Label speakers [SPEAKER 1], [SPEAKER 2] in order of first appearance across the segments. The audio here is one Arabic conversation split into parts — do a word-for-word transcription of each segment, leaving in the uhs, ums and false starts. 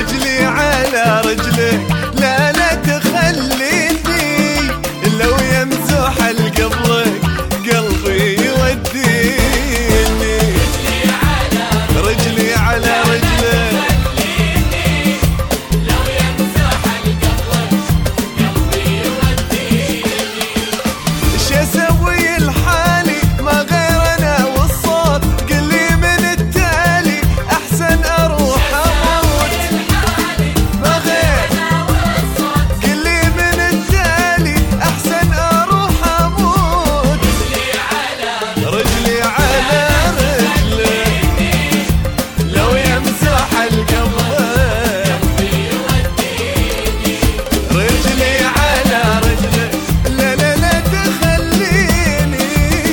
[SPEAKER 1] رجلي على رجلك، لا لا تخليني، لو يمزح لقبلك قلبي يوديني. رجلي على رجلك،
[SPEAKER 2] لو يمزح لقبلك قلبي يوديني.
[SPEAKER 1] شو اسوي لحالي ما غير انا والصوت، قل لي من التالي احسن اروح اموت. ما غير قل لي من التالي احسن اروح اموت. رجلي على رجلك، لو يمسح القبض رجلي على رجلك، لا لا لا تخليني،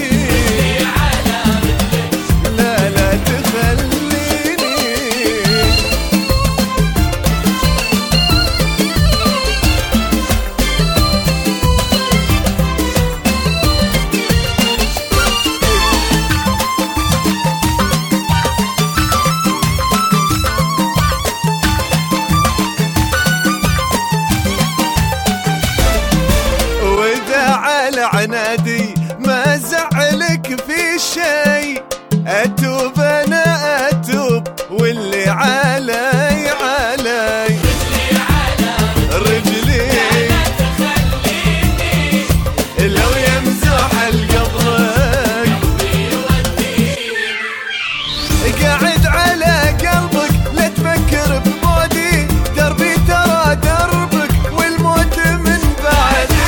[SPEAKER 1] لا لا تخليني. على عنادي ما زعلك في شي، اتوب انا اتوب واللي علي علي. رجلي لو يمزح القبضك قاعد على قلبك، لا تفكر بمودي، دربي ترى دربك والموت من بعدي.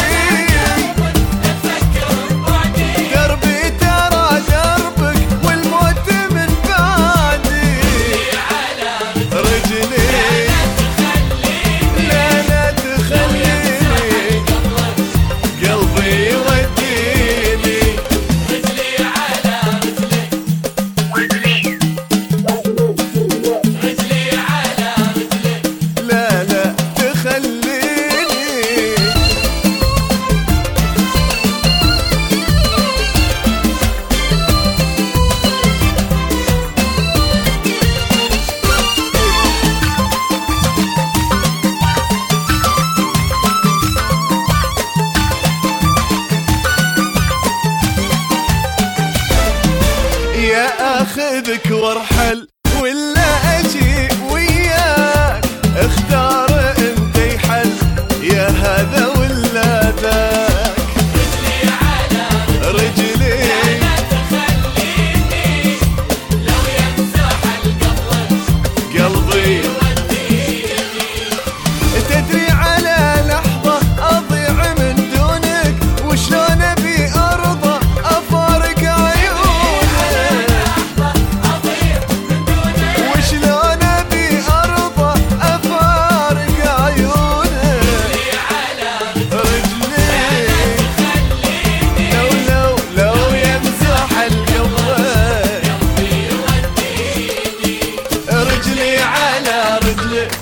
[SPEAKER 1] اخذك وارحل ولا اجي وياك، اختار انت يحل يا هذا ولا ذاك.
[SPEAKER 2] رجلي على
[SPEAKER 1] رجلي
[SPEAKER 2] لا تخليني، لو يمسح القبض
[SPEAKER 1] قلبي
[SPEAKER 2] يوديني.
[SPEAKER 1] تدري على لحظة اضيع من دونك، وشلون ابي ارضى افارق عيونك. وشلون ابي ارضى افارق عيونك. رجلي لو لو لو يمسح القبض رجلي على رجلك،